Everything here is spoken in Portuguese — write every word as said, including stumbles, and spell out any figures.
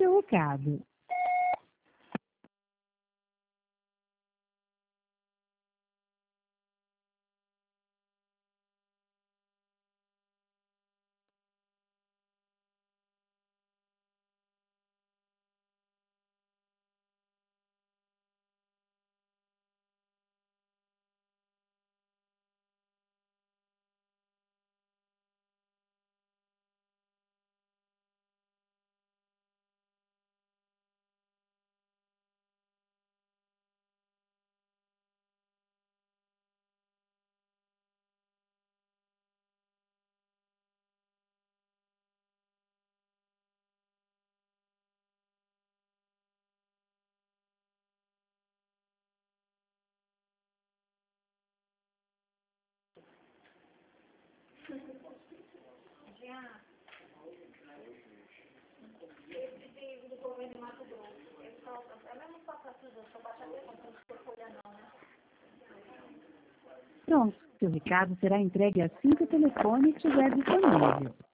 seu recado. Pronto, seu recado será entregue assim que o telefone estiver disponível.